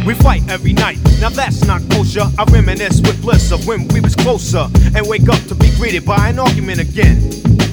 We fight every night, now that's not kosher. I reminisce with bliss of when we was closer, and wake up to be greeted by an argument again.